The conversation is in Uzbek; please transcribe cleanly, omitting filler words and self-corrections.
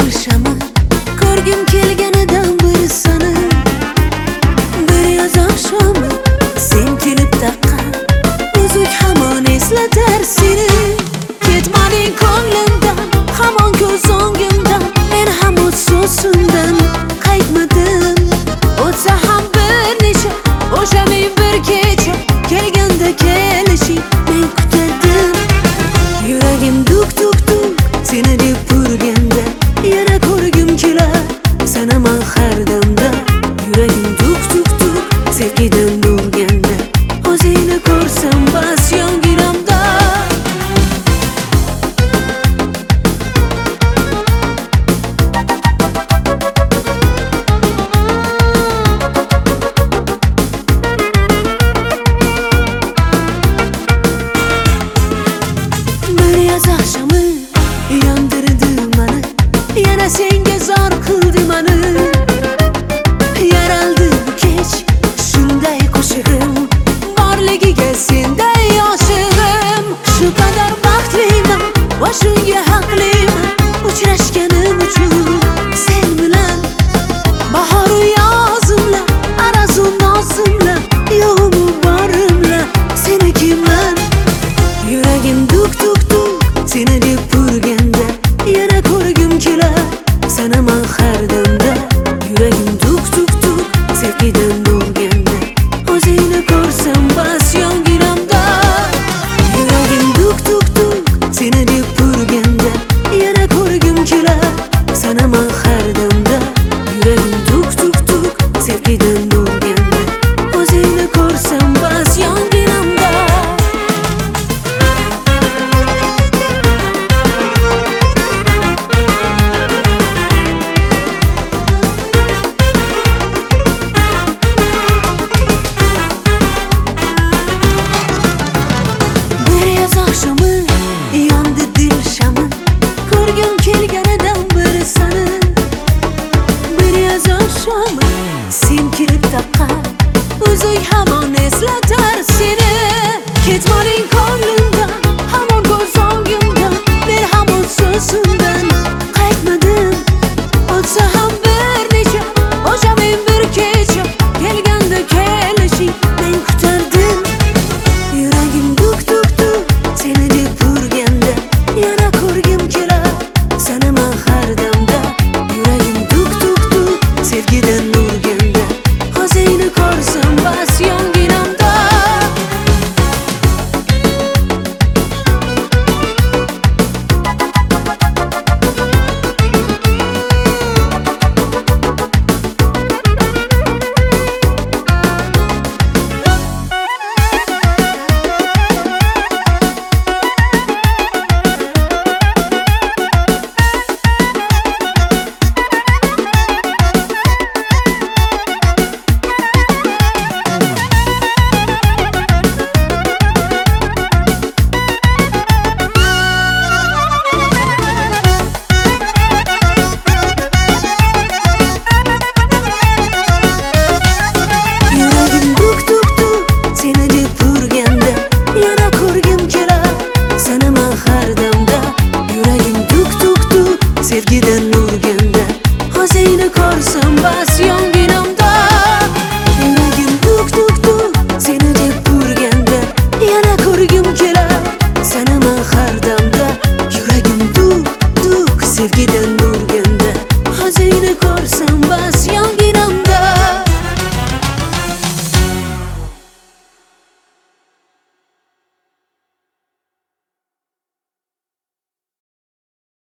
dilshami ko'rgim kelganidan bir sani. Bir yoz oqshomi sen kelib taqqan uzuk hamon eslatar seni. Ketmading ko'nglimdan, hamon ko'z o'ngimdan, men ham o'z so'zimdan qaytmadim. O'tsa ham bir necha o'sha men bir kecha kelganda kelishing men kutardim. Yuragim duk duk duk seni deb urganda, yana ko'rgim kelar sanaman har damda. Yuragim duk duk duk sevgidan urganda, o'zingni ko'rsam bas yonginamda. Bir yoz oqshomi yondirdi mani, yana senga zor qildi mani. Yaraldi bu kech shunday qo'shig'im, borligiga senday yoshig'im. Shu qadar baxtliman va shunga haqliman, uchrashganim uchun sen bilan. Bahoru yozimlar, arazu nozimlar, yo'g'imu borimlar senikiman. Yuragim duk duk duk seni deb urganda, yana ko'rgim kelar sanaman har damda. Yuragim duk duk duk sevgidan urganda, o'zingni ko'rsam bas yonginamda. Yuragim duk duk duk seni deb urganda, yana ko'rgim kelar sanaman har damda. Yuragim duk duk duk sevgidan urganda, o'zingni ko'rsam bas yonginamda. Bir yoz oqshomi yondi dilshami ko'rgim kelganidan bir sani. Bir yoz oqshomi sen kelib taqqan uzuk hamon eslatar seni. Ketmading ko'nglimdan, hamon ko'z o'ngimdan, men ham o'z so'zimdan qaytmadim. O'tsa ham bir necha o'sha men bir kecha kelganda kelishing men kutardim. Yuragim duk duk duk seni deb urganda, yana ko'rgim kelar sanaman har damda. Yuragim duk duk duk sevgidan